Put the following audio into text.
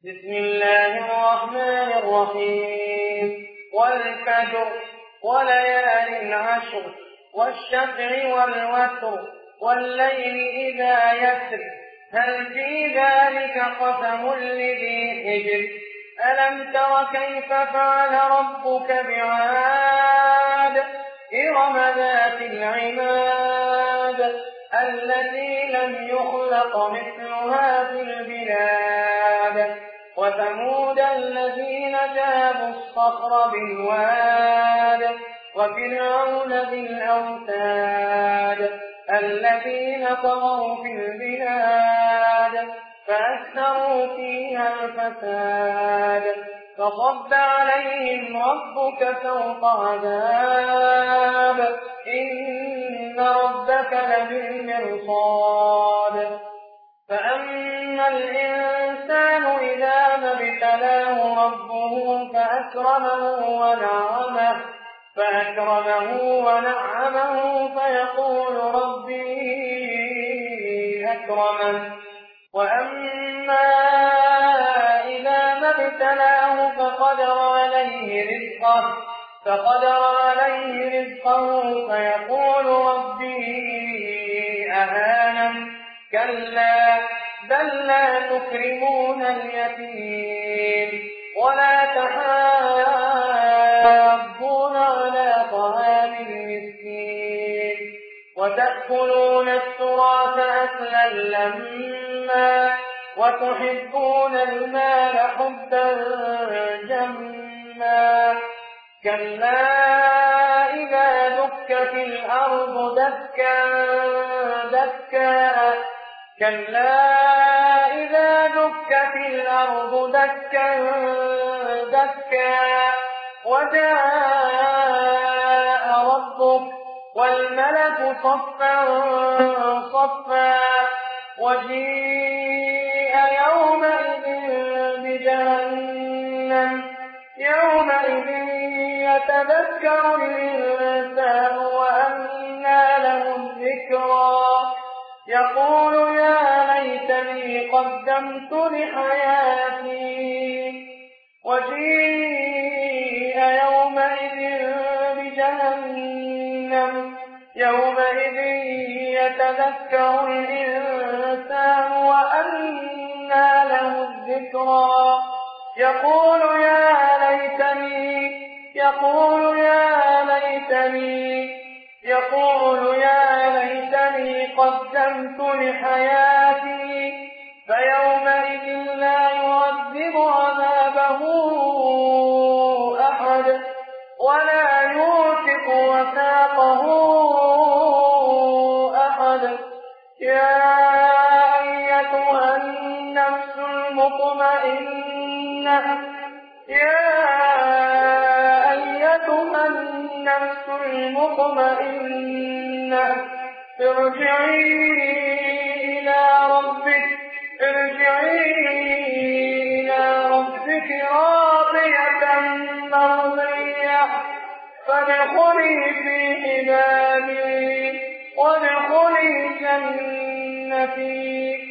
بسم الله الرحمن الرحيم والفجر وليال عشر والشفع والوتر والليل إذا يسر هل في ذلك قسم لذي حجر ألم تر كيف فعل ربك بعاد إرم ذات العماد التي لم يخلق مثلها في البلاد وثمود الذين جابوا الصخر بالواد وفرعون ذي الأوتاد الذين طغوا في البلاد فأكثروا فيها الفساد فصب عليهم ربك سوط عذاب إن ربك لبالمرصاد فأما الإنسان إذا ما ابتلاه ربه فأكرمه ونعمه فيقول ربي أكرمن وأما إذا ما ابتلاه فقدر عليه رزقه فيقول ربي أهانن كلا بل لا تكرمون اليتيم ولا تحاضون على طعام المسكين وتأكلون التراث أكلا لما وتحبون المال حبا جما كلا إذا دكت الأرض دكا دكا وجاء ربك والملك صفا صفا وجيء يومئذ بجهنم يومئذ يتذكر الإنسان وأنى له الذكرى يقول يا ليتني قدمت لحياتي وجيء يومئذ بجهنم يومئذ يتذكر الإنسان وأنى له الذكرى يقول يا ليتني قدمت لحياتي فيومئذ لا يعذب عذابه أحد ولا يوثق وثاقه أحد يا أيتها النفس المطمئنة ارجعي إلى ربك راضية مرضية فادخلي في عبادي وادخلي جنتي